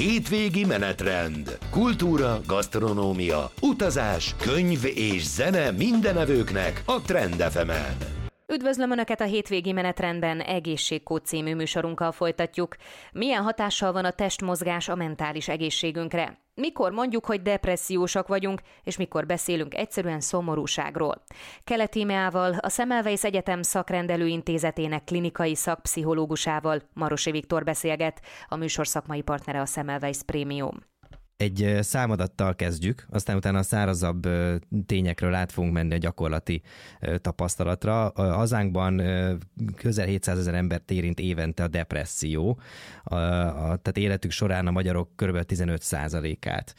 Hétvégi menetrend. Kultúra, gasztronómia, utazás, könyv és zene mindenevőknek a Trend FM-en. Üdvözlöm Önöket a Hétvégi menetrendben, Egészségkód című műsorunkkal folytatjuk. Milyen hatással van a testmozgás a mentális egészségünkre? Mikor mondjuk, hogy depressziósak vagyunk, és mikor beszélünk egyszerűen szomorúságról? Keleti Tímeával, a Semmelweis Egyetem Szakrendelőintézetének klinikai szakpszichológusával, Marosi Viktor beszélget, a műsor szakmai partnere a Semmelweis Premium. Egy számadattal kezdjük, aztán utána a szárazabb tényekről át fogunk menni a gyakorlati tapasztalatra. A hazánkban közel 700 000 embert érint évente a depresszió, tehát életük során a magyarok kb. 15%-át.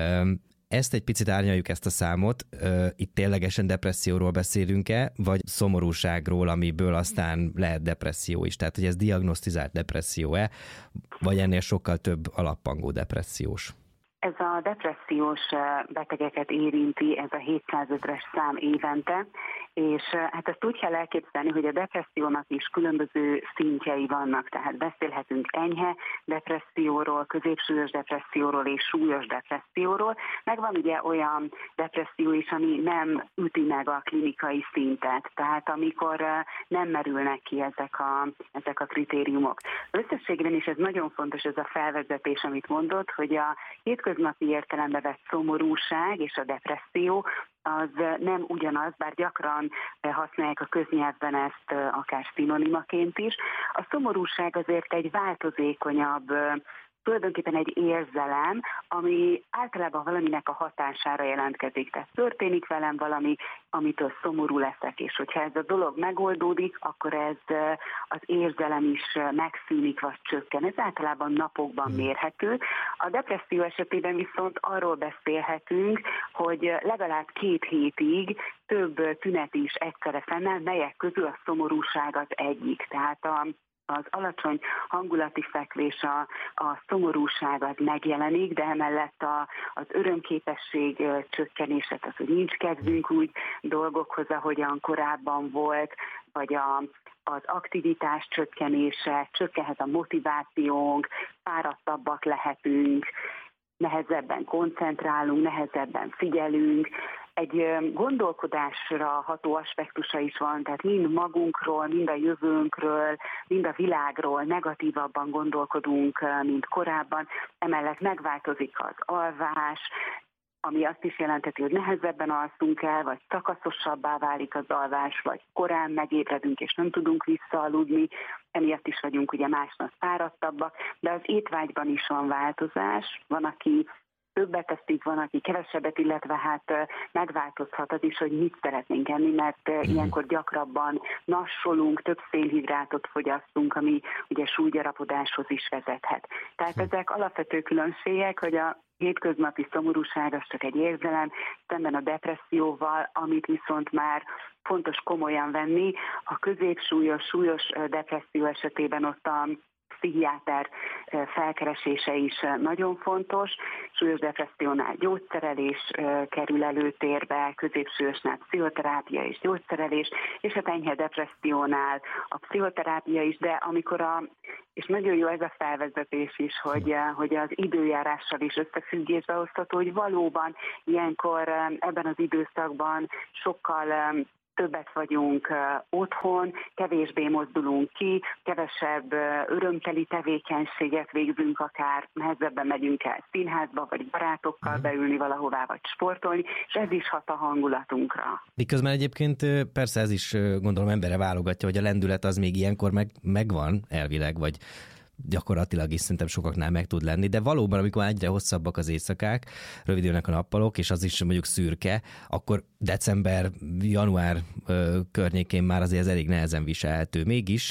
Ezt egy picit árnyaljuk, ezt a számot. Itt ténylegesen depresszióról beszélünk-e, vagy szomorúságról, amiből aztán lehet depresszió is? Tehát, hogy ez diagnosztizált depresszió-e, vagy ennél sokkal több alappangó depressziós? Ez a depressziós betegeket érinti, ez a 700 000-es szám évente, és hát ezt úgy kell elképzelni, hogy a depressziónak is különböző szintjei vannak, tehát beszélhetünk enyhe depresszióról, középsúlyos depresszióról és súlyos depresszióról, meg van ugye olyan depresszió is, ami nem üti meg a klinikai szintet, tehát amikor nem merülnek ki ezek a kritériumok. Összességben is ez nagyon fontos, ez a felvezetés, amit mondott, hogy a hétköznapi értelembe vett szomorúság és a depresszió az nem ugyanaz, bár gyakran használják a köznyelvben ezt akár szinonimaként is. A szomorúság azért egy változékonyabb, tulajdonképpen egy érzelem, ami általában valaminek a hatására jelentkezik. Tehát történik velem valami, amitől szomorú leszek, és hogyha ez a dolog megoldódik, akkor ez az érzelem is megszűnik, vagy csökken. Ez általában napokban mérhető. A depresszió esetében viszont arról beszélhetünk, hogy legalább 2 hétig több tünet is egyszerre fennáll, melyek közül a szomorúság az egyik. Tehát az alacsony hangulati fekvés, a szomorúság az megjelenik, de emellett az örömképesség csökkenése, tehát hogy nincs kedvünk úgy dolgokhoz, ahogyan korábban volt, vagy az aktivitás csökkenése, csökkenhet a motivációnk, fáradtabbak lehetünk, nehezebben koncentrálunk, nehezebben figyelünk. Egy gondolkodásra ható aspektusa is van, tehát mind magunkról, mind a jövőnkről, mind a világról negatívabban gondolkodunk, mint korábban. Emellett megváltozik az alvás, ami azt is jelenteti, hogy nehezebben alszunk el, vagy szakaszosabbá válik az alvás, vagy korán megébredünk, és nem tudunk visszaaludni, emiatt is vagyunk ugye másnap fáradtabbak, de az étvágyban is van változás, van, aki többet eszik, van, aki kevesebbet, illetve hát megváltozhat az is, hogy mit szeretnénk enni, mert ilyenkor gyakrabban nassolunk, több szénhidrátot fogyasztunk, ami ugye súlygyarapodáshoz is vezethet. Tehát ezek alapvető különbségek, hogy a hétköznapi szomorúság az csak egy érzelem, szemben a depresszióval, amit viszont már fontos komolyan venni. A középsúlyos, súlyos depresszió esetében ott a pszichiáter felkeresése is nagyon fontos. Súlyos depressziónál gyógyszerelés kerül előtérbe, középsúlyosnál pszichoterápia és gyógyszerelés, és a enyhe depressziónál a pszichoterápia is, de amikor és nagyon jó ez a felvezetés is, hogy az időjárással is összefüggésbe hozható, hogy valóban ilyenkor ebben az időszakban sokkal többet vagyunk otthon, kevésbé mozdulunk ki, kevesebb örömteli tevékenységet végzünk, akár nehezebben megyünk el színházba, vagy barátokkal beülni valahová, vagy sportolni, és ez is hat a hangulatunkra. Miközben egyébként persze ez is gondolom emberre válogatja, hogy a lendület az még ilyenkor megvan elvileg, vagy gyakorlatilag is szerintem sokaknál meg tud lenni, de valóban, amikor egyre hosszabbak az éjszakák, rövidülnek a nappalok, és az is mondjuk szürke, akkor december, január környékén már azért ez elég nehezen viselhető. Mégis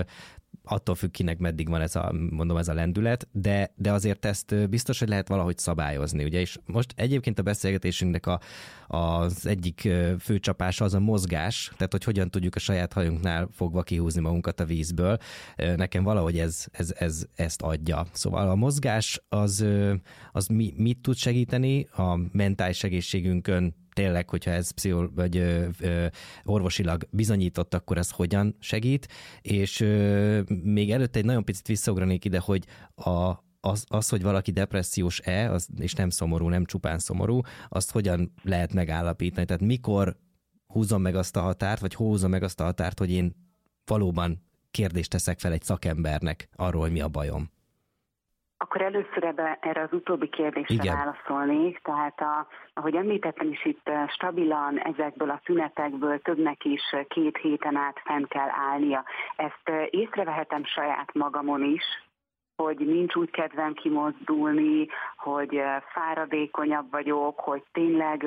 attól függ, kinek meddig van ez a lendület, de azért ezt biztos, hogy lehet valahogy szabályozni, ugye? És most egyébként a beszélgetésünknek az egyik fő csapása az a mozgás, tehát hogy hogyan tudjuk a saját hajunknál fogva kihúzni magunkat a vízből. Nekem valahogy ez ezt adja. Szóval a mozgás az mit tud segíteni a mentális egészségünkön, tényleg, hogyha ez orvosilag bizonyított, akkor ez hogyan segít, és még előtte egy nagyon picit visszaugranék ide, hogy az, hogy valaki depressziós-e, és nem szomorú, nem csupán szomorú, azt hogyan lehet megállapítani? Tehát mikor húzom meg azt a határt, vagy húzom meg azt a határt, hogy én valóban kérdést teszek fel egy szakembernek arról, hogy mi a bajom? Akkor először erre az utóbbi kérdésre válaszolnék. Tehát ahogy említettem is, itt stabilan ezekből a szünetekből többnek is 2 héten át fenn kell állnia. Ezt észrevehetem saját magamon is, hogy nincs úgy kedvem kimozdulni, hogy fáradékonyabb vagyok, hogy tényleg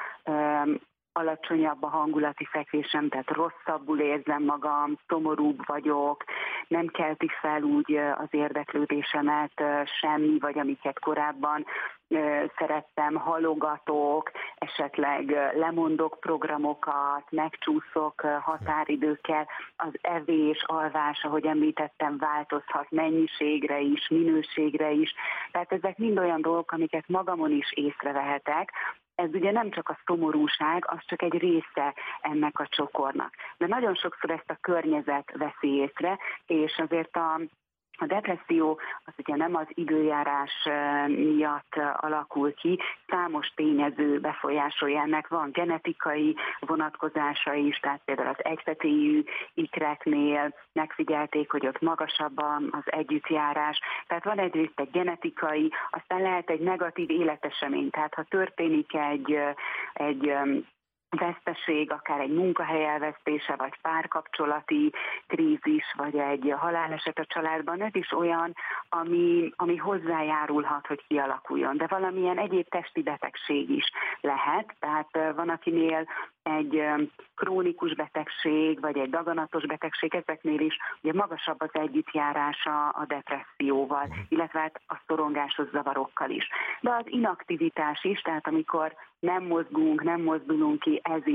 alacsonyabb a hangulati fekvésem, tehát rosszabbul érzem magam, szomorúbb vagyok, nem kelti fel úgy az érdeklődésemet semmi, vagy amiket korábban szerettem, halogatok, esetleg lemondok programokat, megcsúszok határidőkkel, az evés, alvás, ahogy említettem, változhat mennyiségre is, minőségre is, tehát ezek mind olyan dolgok, amiket magamon is észrevehetek. Ez ugye nem csak a szomorúság, az csak egy része ennek a csokornak. De nagyon sokszor ezt a környezet veszi észre, és azért a depresszió az ugye nem az időjárás miatt alakul ki, számos tényező befolyásolja ennek, van genetikai vonatkozása is, tehát például az egyfetélyű ikreknél megfigyelték, hogy ott magasabb az együttjárás, tehát van egyrészt egy genetikai, aztán lehet egy negatív életesemény, tehát ha történik egy veszteség, akár egy munkahely elvesztése, vagy párkapcsolati krízis, vagy egy haláleset a családban, ez is olyan, ami hozzájárulhat, hogy kialakuljon. De valamilyen egyéb testi betegség is lehet, tehát van, akinél egy krónikus betegség, vagy egy daganatos betegség, ezeknél is ugye magasabb az együttjárása a depresszióval, illetve hát a szorongásos zavarokkal is. De az inaktivitás is, tehát amikor nem mozgunk, nem mozdulunk ki, ez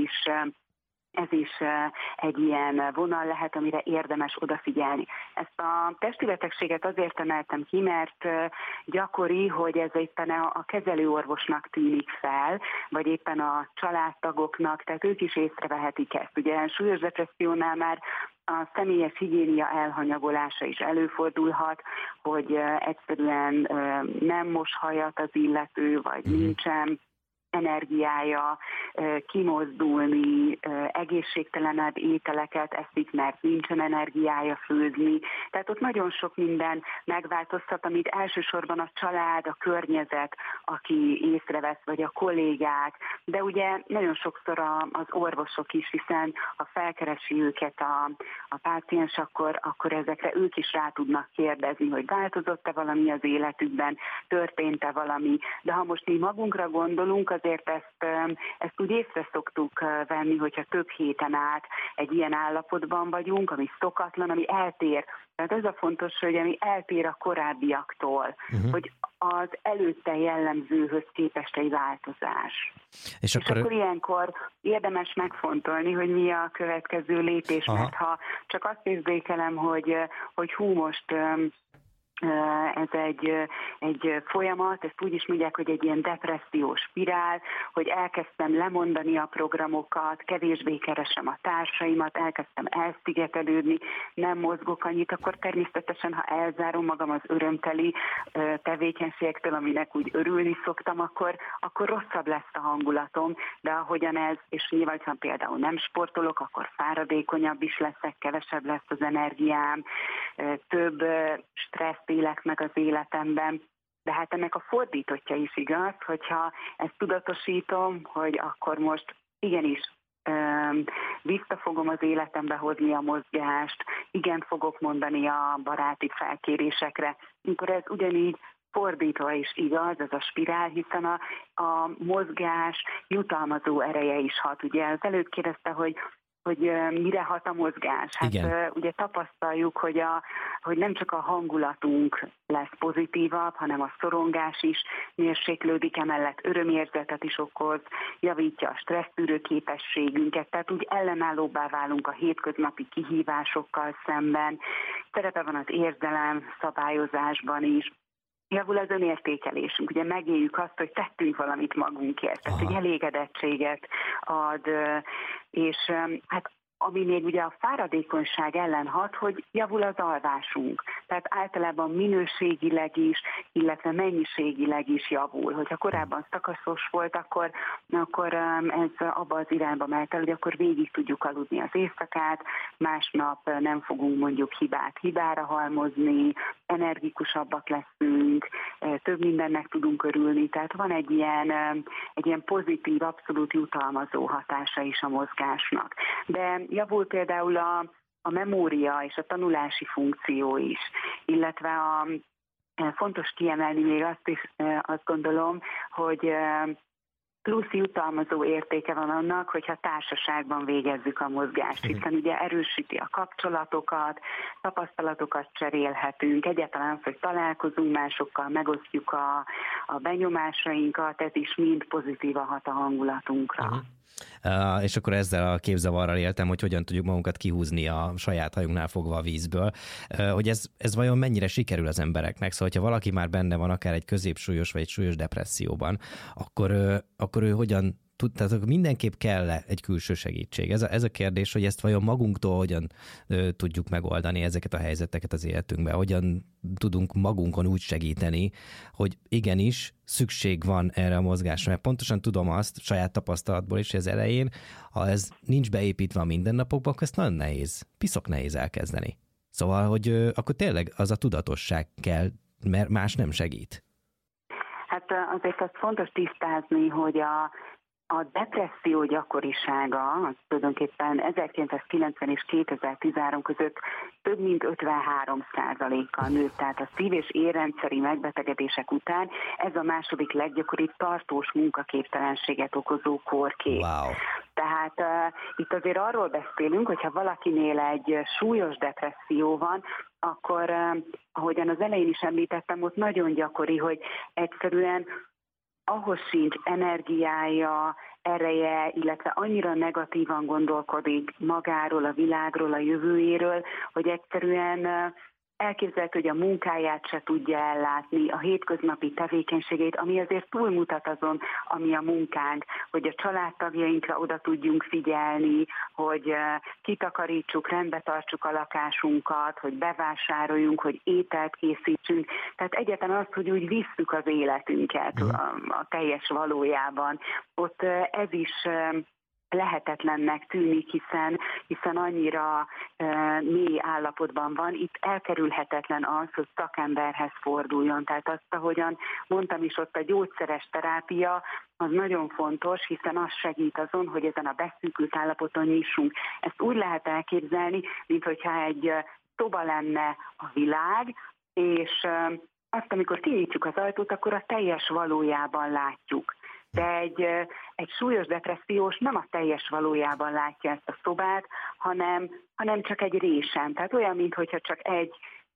is egy ilyen vonal lehet, amire érdemes odafigyelni. Ezt a testi betegséget azért emeltem ki, mert gyakori, hogy ez éppen a kezelőorvosnak tűnik fel, vagy éppen a családtagoknak, tehát ők is észrevehetik ezt. Ugye súlyos depressziónál már a személyes higiénia elhanyagolása is előfordulhat, hogy egyszerűen nem mos hajat az illető, vagy nincsen energiája kimozdulni, egészségtelenebb ételeket eszik, mert nincsen energiája főzni. Tehát ott nagyon sok minden megváltoztat, amit elsősorban a család, a környezet, aki észrevesz, vagy a kollégák, de ugye nagyon sokszor az orvosok is, hiszen ha felkeresi őket a páciens, akkor ezekre ők is rá tudnak kérdezni, hogy változott-e valami az életükben, történt-e valami. De ha most mi magunkra gondolunk, azért ezt úgy észre szoktuk venni, hogyha több héten át egy ilyen állapotban vagyunk, ami szokatlan, ami eltér. Tehát ez a fontos, hogy ami eltér a korábbiaktól, hogy az előtte jellemzőhöz képest egy változás. És akkor ilyenkor érdemes megfontolni, hogy mi a következő lépés, mert ha csak azt érzékelem, hogy hú, most ez egy folyamat, ezt úgy is mondják, hogy egy ilyen depressziós spirál, hogy elkezdtem lemondani a programokat, kevésbé keresem a társaimat, elkezdtem elszigetelődni, nem mozgok annyit, akkor természetesen, ha elzárom magam az örömteli tevékenységektől, aminek úgy örülni szoktam, akkor rosszabb lesz a hangulatom, de ahogyan ez, és nyilván, ha például nem sportolok, akkor fáradékonyabb is leszek, kevesebb lesz az energiám, több stresszt élek meg az életemben, de hát ennek a fordítottja is igaz, hogyha ezt tudatosítom, hogy akkor most igenis vissza fogom az életembe hozni a mozgást, igen fogok mondani a baráti felkérésekre, amikor ez ugyanígy fordítva is igaz, ez a spirál, hiszen a mozgás jutalmazó ereje is hat. Ugye az előbb kérdezte, hogy mire hat a mozgás. Hát ugye tapasztaljuk, hogy nem csak a hangulatunk lesz pozitívabb, hanem a szorongás is mérséklődik, emellett örömérzetet is okoz, javítja a stressztűrő képességünket, tehát úgy ellenállóbbá válunk a hétköznapi kihívásokkal szemben. Szerepe van az érzelem szabályozásban is. Javul az önértékelésünk, ugye megéljük azt, hogy tettünk valamit magunkért, tehát hogy elégedettséget ad, és hát ami még ugye a fáradékonyság ellen hat, hogy javul az alvásunk. Tehát általában minőségileg is, illetve mennyiségileg is javul. Hogyha korábban szakaszos volt, akkor ez abba az irányba mehet el, hogy akkor végig tudjuk aludni az éjszakát, másnap nem fogunk mondjuk hibára halmozni, energikusabbak leszünk, több mindennek tudunk örülni. Tehát van egy ilyen pozitív, abszolút jutalmazó hatása is a mozgásnak. De javul például a memória és a tanulási funkció is, illetve fontos kiemelni még azt gondolom, hogy plusz jutalmazó értéke van annak, hogyha társaságban végezzük a mozgást, hiszen ugye erősíti a kapcsolatokat, tapasztalatokat cserélhetünk, egyáltalán az, hogy találkozunk másokkal, megosztjuk a benyomásainkat, ez is mind pozitívan hat a hangulatunkra. És akkor ezzel a képzavarral éltem, hogy hogyan tudjuk magunkat kihúzni a saját hajunknál fogva a vízből, hogy ez vajon mennyire sikerül az embereknek. Szóval, ha valaki már benne van akár egy középsúlyos vagy egy súlyos depresszióban, akkor ő hogyan tud, tehát mindenképp kell egy külső segítség. Ez a kérdés, hogy ezt vajon magunktól hogyan tudjuk megoldani ezeket a helyzeteket az életünkben, hogyan tudunk magunkon úgy segíteni, hogy igenis szükség van erre a mozgásra. Mert pontosan tudom azt, saját tapasztalatból is, hogy az elején, ha ez nincs beépítve a mindennapokban, akkor ezt nagyon nehéz, piszok nehéz elkezdeni. Szóval, hogy akkor tényleg az a tudatosság kell, mert más nem segít. Hát azért azt fontos tisztázni, hogy a depresszió gyakorisága az tulajdonképpen 1990 és 2013 között több mint 53%-kal nőtt, tehát a szív- és érrendszeri megbetegedések után ez a második leggyakoribb tartós munkaképtelenséget okozó kórkép. Wow. Tehát itt azért arról beszélünk, hogyha valakinél egy súlyos depresszió van, akkor, ahogyan az elején is említettem, ott nagyon gyakori, hogy egyszerűen ahhoz sincs energiája, ereje, illetve annyira negatívan gondolkodik magáról, a világról, a jövőjéről, hogy egyszerűen elképzelhető, hogy a munkáját se tudja ellátni, a hétköznapi tevékenységét, ami azért túlmutat azon, ami a munkánk, hogy a családtagjainkra oda tudjunk figyelni, hogy kitakarítsuk, rendbe tartsuk a lakásunkat, hogy bevásároljunk, hogy ételt készítsünk. Tehát egyáltalán azt, hogy úgy visszük az életünket a teljes valójában. Ott ez is lehetetlennek tűnik, hiszen annyira mély állapotban van, itt elkerülhetetlen az, hogy szakemberhez forduljon. Tehát azt, ahogyan mondtam is, ott a gyógyszeres terápia az nagyon fontos, hiszen az segít azon, hogy ezen a beszűkült állapoton nyissunk. Ezt úgy lehet elképzelni, minthogyha egy szoba lenne a világ, és azt, amikor kinyitjuk az ajtót, akkor a teljes valójában látjuk. De egy súlyos depressziós nem a teljes valójában látja ezt a szobát, hanem csak egy résen. Tehát olyan, mintha csak egy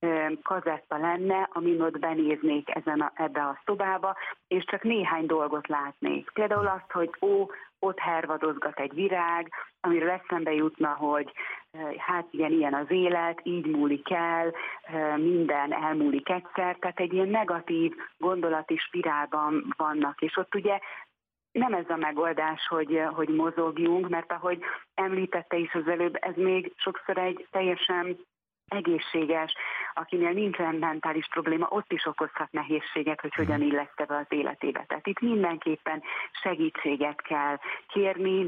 kazetta lenne, amin ott benéznék ebbe a szobába, és csak néhány dolgot látnék. Például azt, hogy ott hervadozgat egy virág, amiről eszembe jutna, hogy hát igen, ilyen az élet, így múlik el, minden elmúlik egyszer, tehát egy ilyen negatív gondolati spirálban vannak, és ott ugye nem ez a megoldás, hogy mozogjunk, mert ahogy említette is az előbb, ez még sokszor egy teljesen egészséges, akinél nincsen mentális probléma, ott is okozhat nehézséget, hogy hogyan illeszte be az életébe. Tehát itt mindenképpen segítséget kell kérni,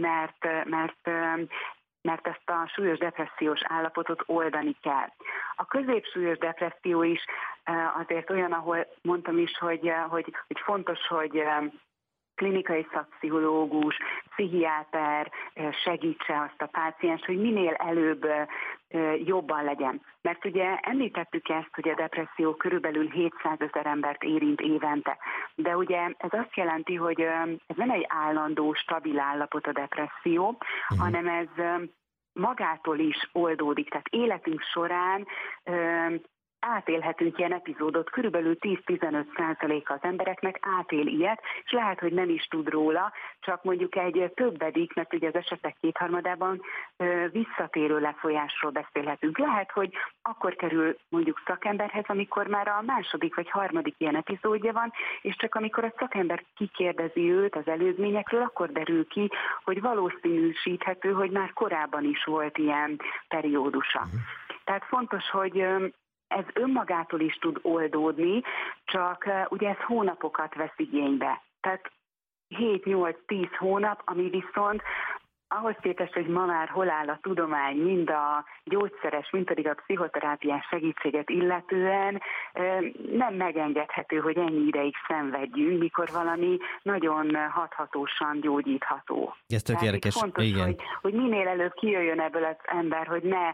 mert ezt a súlyos depressziós állapotot oldani kell. A középsúlyos depresszió is azért olyan, ahol mondtam is, hogy fontos, hogy klinikai szakpszichológus, pszichiáter segítse azt a páciens, hogy minél előbb jobban legyen. Mert ugye említettük ezt, hogy a depresszió körülbelül 700 000 embert érint évente. De ugye ez azt jelenti, hogy ez nem egy állandó, stabil állapot a depresszió, hanem ez magától is oldódik. Tehát életünk során átélhetünk ilyen epizódot, körülbelül 10-15% az embereknek átél ilyet, és lehet, hogy nem is tud róla, csak mondjuk egy többedik, mert ugye az esetek 2/3 visszatérő lefolyásról beszélhetünk. Lehet, hogy akkor kerül mondjuk szakemberhez, amikor már a második vagy harmadik ilyen epizódja van, és csak amikor a szakember kikérdezi őt az előzményekről, akkor derül ki, hogy valószínűsíthető, hogy már korábban is volt ilyen periódusa. Tehát fontos, hogy ez önmagától is tud oldódni, csak ugye ez hónapokat vesz igénybe. Tehát 7-8-10 hónap, ami viszont ahhoz képest, hogy ma már hol áll a tudomány, mind a gyógyszeres, mind pedig a pszichoterápiás segítséget illetően nem megengedhető, hogy ennyi ideig szenvedjünk, mikor valami nagyon hathatósan gyógyítható. Ez tök érdekes, fontos, igen. hogy minél előbb kijöjjön ebből az ember, hogy ne,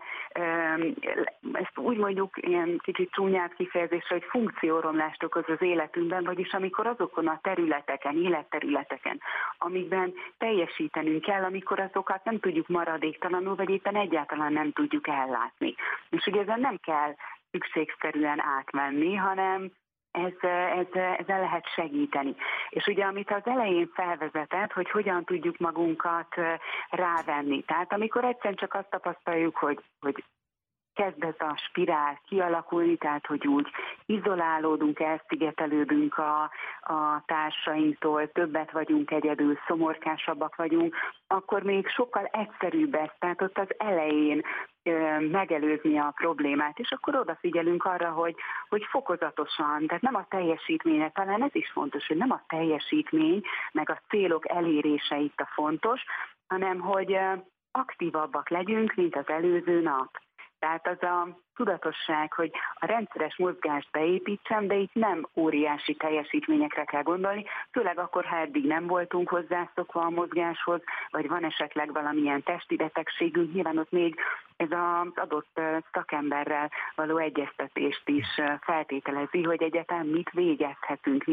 ezt úgy mondjuk ilyen kicsit csúnyát kifejezésre, hogy funkcióromlást okoz az életünkben, vagyis amikor azokon a területeken, életterületeken, amikben teljesítenünk kell, amikor azokat nem tudjuk maradéktalanul, vagy éppen egyáltalán nem tudjuk ellátni. És ugye ezen nem kell szükségszerűen átmenni, hanem ezzel lehet segíteni. És ugye amit az elején felvezetett, hogy hogyan tudjuk magunkat rávenni. Tehát amikor egyszerűen csak azt tapasztaljuk, hogy kezd ez a spirál kialakulni, tehát hogy úgy izolálódunk, elszigetelődünk a társainktól, többet vagyunk egyedül, szomorkásabbak vagyunk, akkor még sokkal egyszerűbb ez, tehát ott az elején megelőzni a problémát, és akkor odafigyelünk arra, hogy fokozatosan, tehát nem a teljesítménye, talán ez is fontos, hogy nem a teljesítmény, meg a célok elérése itt a fontos, hanem hogy aktívabbak legyünk, mint az előző nap. Tehát az a tudatosság, hogy a rendszeres mozgást beépítsem, de itt nem óriási teljesítményekre kell gondolni, főleg akkor, ha eddig nem voltunk hozzászokva a mozgáshoz, vagy van esetleg valamilyen testi betegségünk, nyilván ott még ez az adott szakemberrel való egyeztetést is feltételezi, hogy egyáltalán mit végezhetünk,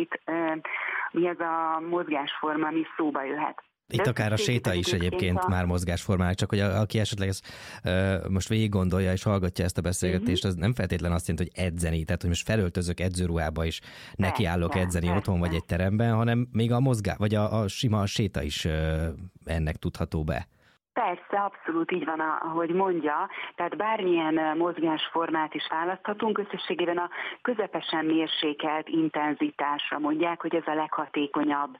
mi az a mozgásforma, ami szóba jöhet. Itt akár a séta is egyébként már mozgásformák, csak hogy aki esetleg ezt most végig gondolja és hallgatja ezt a beszélgetést, az nem feltétlen azt jelenti, hogy edzeni, tehát hogy most felöltözök edzőruhába is, nekiállok edzeni otthon vagy egy teremben, hanem még a vagy a sima séta is ennek tudható be. Persze, abszolút így van, ahogy mondja. Tehát bármilyen mozgásformát is választhatunk, összességében a közepesen mérsékelt intenzitásra mondják, hogy ez a leghatékonyabb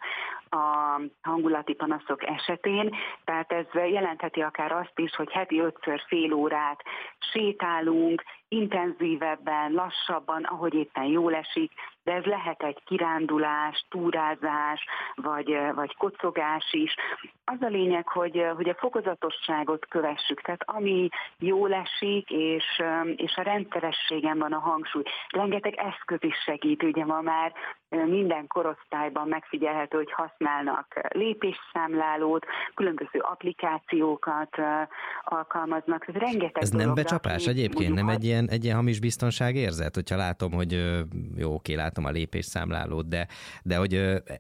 a hangulati panaszok esetén. Tehát ez jelentheti akár azt is, hogy heti 5-ször fél órát sétálunk, intenzívebben, lassabban, ahogy éppen jól esik, de ez lehet egy kirándulás, túrázás, vagy kocogás is. Az a lényeg, hogy a fokozatosságot kövessük, tehát ami jól esik, és a rendszerességen van a hangsúly. Rengeteg eszköz is segít, ugye ma már minden korosztályban megfigyelhető, hogy használnak lépésszámlálót, különböző applikációkat alkalmaznak. Ez nem becsapás egyébként, nem egy ilyen hamis biztonságérzet, hogyha látom, hogy jó, oké, látom a lépésszámlálót, de hogy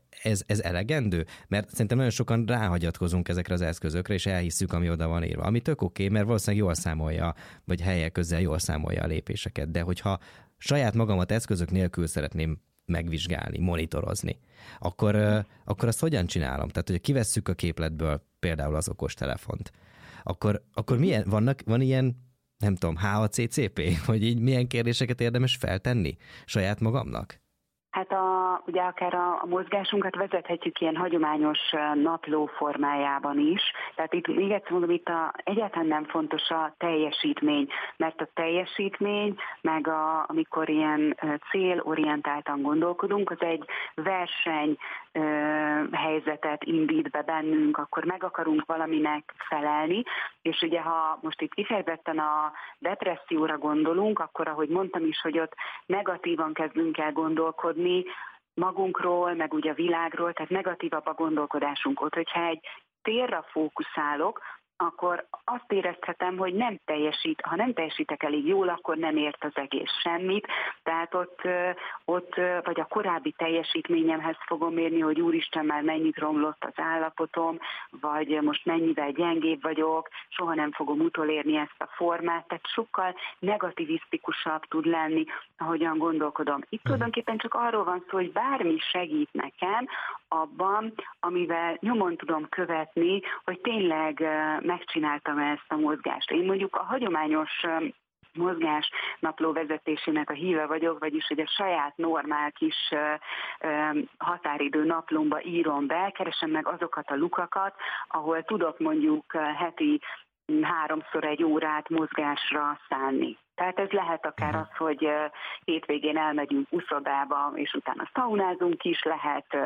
ez elegendő? Mert szerintem nagyon sokan ráhagyatkozunk ezekre az eszközökre, és elhisszük, ami oda van írva. Ami tök oké, mert valószínűleg jól számolja, vagy helyek közel jól számolja a lépéseket, de hogyha saját magamat eszközök nélkül szeretném megvizsgálni, monitorozni, akkor azt hogyan csinálom? Tehát, hogyha kivesszük a képletből például az okostelefont, akkor van ilyen, nem tudom, HACCP, hogy így milyen kérdéseket érdemes feltenni saját magamnak? Hát ugye akár a mozgásunkat vezethetjük ilyen hagyományos napló formájában is. Tehát itt még egyszer mondom, itt egyáltalán nem fontos a teljesítmény, mert a teljesítmény, meg amikor ilyen célorientáltan gondolkodunk, az egy verseny helyzetet indít be bennünk, akkor meg akarunk valaminek felelni, és ugye ha most itt kifejezetten a depresszióra gondolunk, akkor ahogy mondtam is, hogy ott negatívan kezdünk el gondolkodni magunkról, meg ugye a világról, tehát negatívabb a gondolkodásunk ott. Hogyha egy célra fókuszálok, akkor azt érezhetem, hogy ha nem teljesítek elég jól, akkor nem ért az egész semmit. Tehát ott vagy a korábbi teljesítményemhez fogom mérni, hogy úristen, már mennyit romlott az állapotom, vagy most mennyivel gyengébb vagyok, soha nem fogom utolérni ezt a formát, tehát sokkal negativisztikusabb tud lenni, ahogyan gondolkodom. Itt tulajdonképpen csak arról van szó, hogy bármi segít nekem abban, amivel nyomon tudom követni, hogy tényleg megcsináltam ezt a mozgást. Én mondjuk a hagyományos mozgás napló vezetésének a híve vagyok, vagyis hogy a saját normál kis határidő naplómba írom be, keresem meg azokat a lukakat, ahol tudok mondjuk heti 3-szor 1 órát mozgásra szánni. Tehát ez lehet akár az, hogy hétvégén elmegyünk uszodába, és utána szaunázunk is, lehet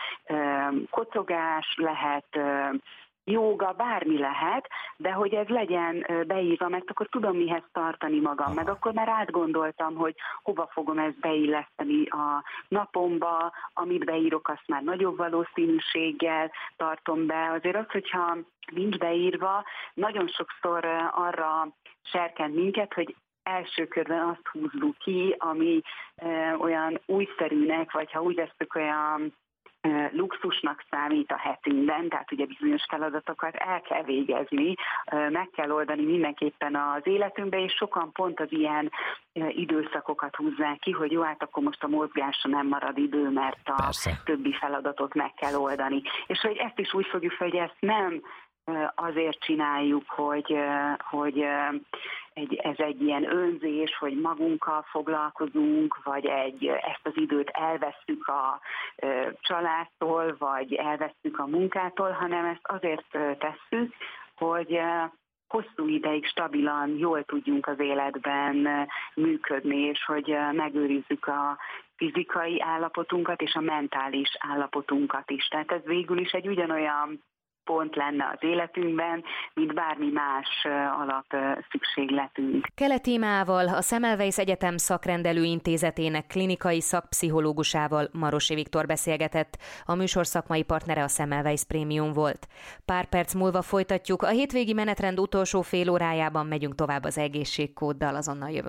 kocogás, lehet jóga, bármi lehet, de hogy ez legyen beírva, mert akkor tudom mihez tartani magam, meg akkor már átgondoltam, hogy hova fogom ezt beilleszteni a napomba, amit beírok, azt már nagyobb valószínűséggel tartom be. Azért az, hogyha nincs beírva, nagyon sokszor arra serkent minket, hogy első körben azt húzzuk ki, ami olyan újszerűnek, vagy ha úgy veszük, olyan luxusnak számít a hetünkben, tehát ugye bizonyos feladatokat el kell végezni, meg kell oldani mindenképpen az életünkbe, és sokan pont az ilyen időszakokat húzzák ki, hogy jó, hát akkor most a mozgásra nem marad idő, mert a többi feladatot meg kell oldani. És hogy ezt is úgy fogjuk fel, hogy ezt nem azért csináljuk, hogy ez egy ilyen önzés, hogy magunkkal foglalkozunk, vagy ezt az időt elvesszük a családtól, vagy elvesszük a munkától, hanem ezt azért tesszük, hogy hosszú ideig stabilan, jól tudjunk az életben működni, és hogy megőrizzük a fizikai állapotunkat és a mentális állapotunkat is. Tehát ez végül is egy ugyanolyan pont lenne az életünkben, mint bármi más alapszükségletünk. Keleti Imával, a Semmelweis Egyetem Szakrendelő Intézetének klinikai szakpszichológusával, Marosi Viktor beszélgetett. A műsor szakmai partnere a Semmelweis Prémium volt. Pár perc múlva folytatjuk. A hétvégi menetrend utolsó fél órájában megyünk tovább az egészségkóddal, azonnal jövünk.